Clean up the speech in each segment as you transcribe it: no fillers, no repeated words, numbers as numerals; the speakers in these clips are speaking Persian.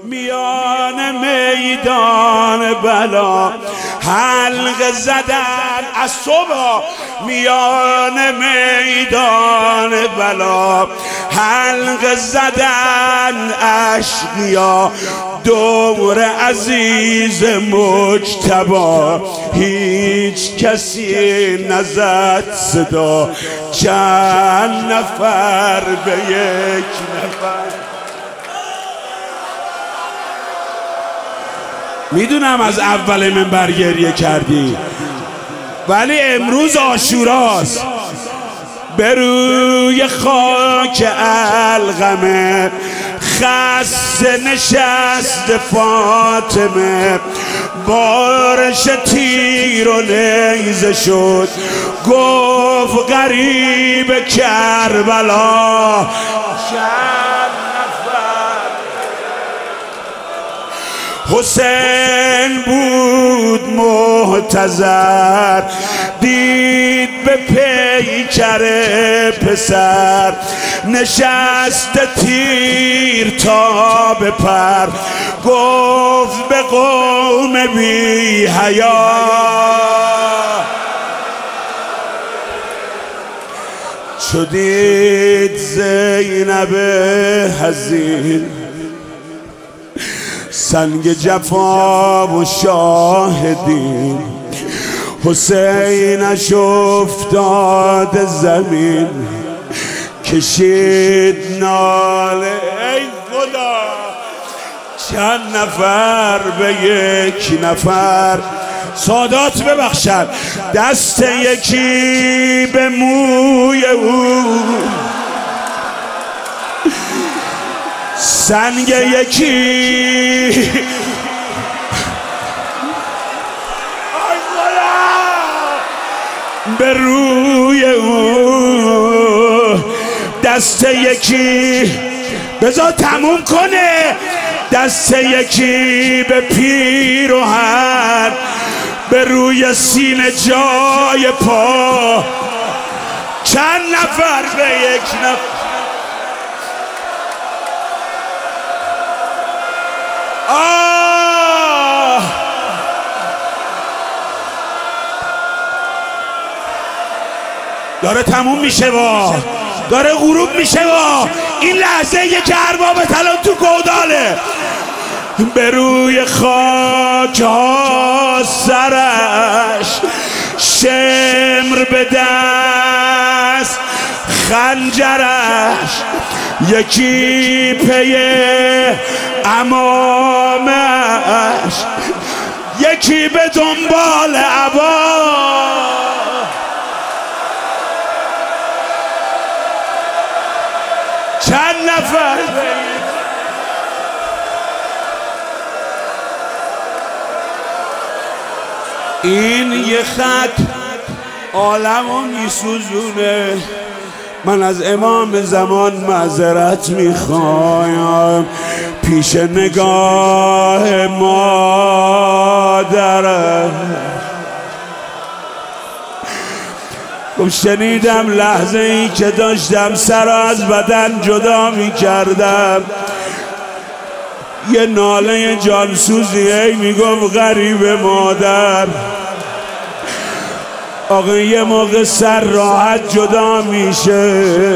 میان میدان بلا حلقه زدن از صبح، میان میدان بلا حلقه زدن اشقیا، دور عزیز مجتبی هیچ کسی نزد صدا، چند نفر به یک نفر. میدونم از اول منبر گریه کردی، ولی امروز عاشوراست. به روی خاک القمه خسته نشست فاطمه، بارش تیر و نیزه شد، گفت غریب کربلا حسین بود محتضر، دید به پیکر پسر نشست تیر تا به پر، گفت به قوم بی حیا چو دید زینب حزین، سنگ جفا و شاهدین، حسینش افتاد زمین، کشید ناله ای خدا، چند نفر به یک نفر. سادات ببخشد، دست یکی به موی او، سنگ یکی به روی او، دست یکی بذار تموم کنه، دست یکی به پیراهن، به روی سینه جای پا، چند نفر به یک نفر. داره تموم میشه با، داره غروب میشه با، این لحظه یه که ارباب طلا تو گوداله، به روی خاک ها سرش، شمر به دست خنجرش، یکی پی امامش، یکی به دنبال عبا، چند نفر این یه خط عالمو میسوزونه. من از امام زمان معذرت میخوایم پیش نگاه مادرم. شنیدم لحظه ای که داشتم سر از بدن جدا میکردم، یه ناله جانسوزی ای میگفت غریب مادر. آقا یه موقع سر راحت جدا میشه،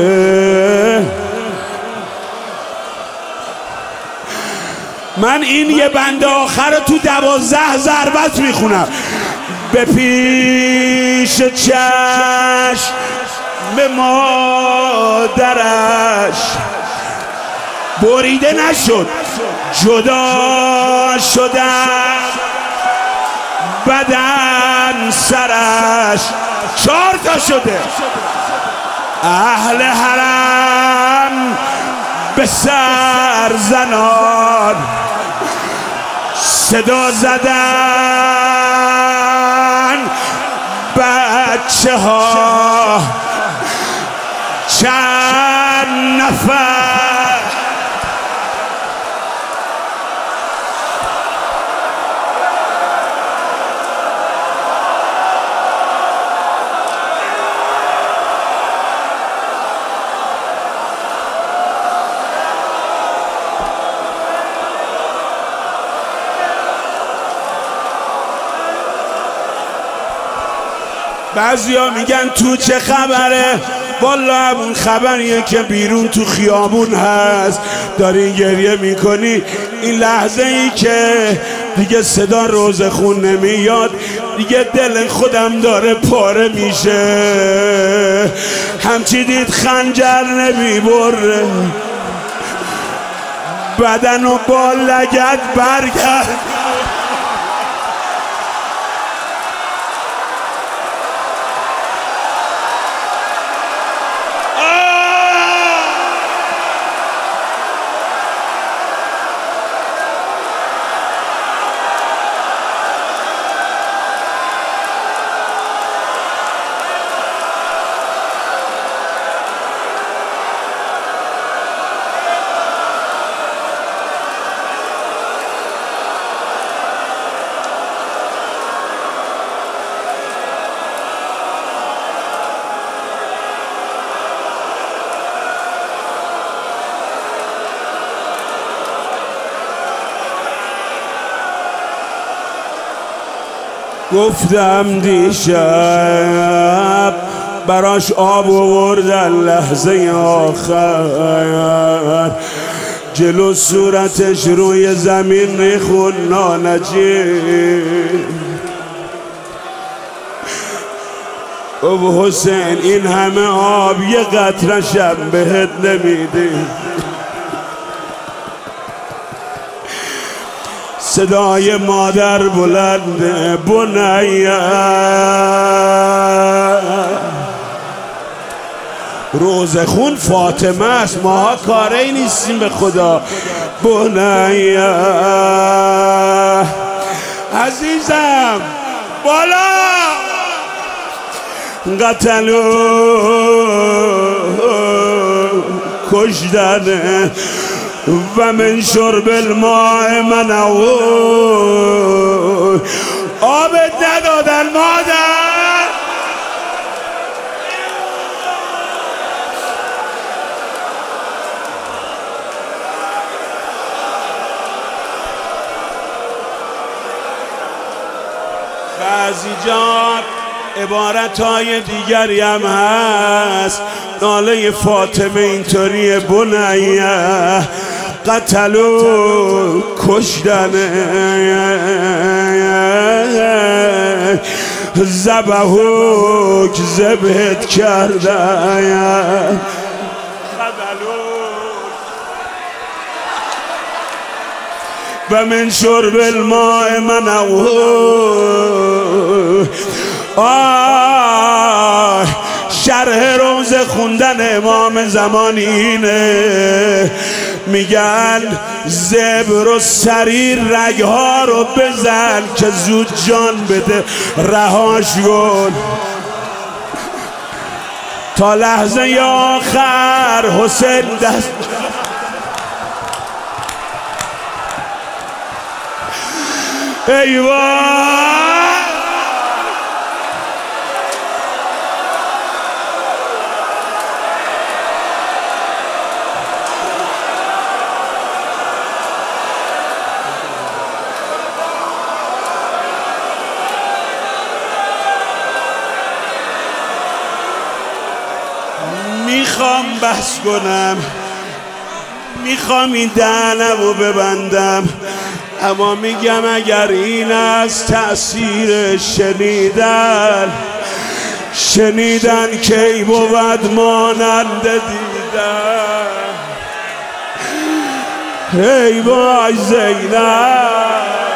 من این یه بند آخر رو تو 12 ضربت میخونم. به پیش چشم به مادرش بریده نشد، جدا شدن بدن سرش، 4 تا شده. اهل حرم به سر زنان صدا زدن، بچه ها چند نفر بعضیا میگن تو چه خبره؟ والا همون خبریه که بیرون تو خیابون هست. داری گریه میکنی این لحظه ای که دیگه صدا روزخون نمیاد، دیگه دل خودم داره پاره میشه. همچی دید خنجر نمیبره، بدن و با لگد برگرد. گفتم دیشب براش آب آوردن لحظه آخر، جلو صورتش روی زمین ریخون نانجی. او حسین این همه آب یه قطره‌شم بهت نمیده. صدای مادر بلنده، بنیه روزخون فاطمه است، ماها کاری نیستیم به خدا. بنیه عزیزم بالا قتلو کشدنه و من شرب الماء منعوت. آب ندادن مادر. بعضی جا عبارتهای دیگری هم هست. ناله فاطمه اینطوریه، بنیه قتلو کشدنه، ذبحوک ذبحت کردن، و من شرب الماء منعوت. شرح روز خوندن امام زمان اینه، میگن زبر و سریر رگها رو بزن که زود جان بده، رهاش کن تا لحظه آخر. حسین دست ایوان میخوام بحث کنم، میخوام این دهنمو ببندم، اما میگم اگر این از تأثیر شنیدن کی بود مانند دیدن. ای وای زینب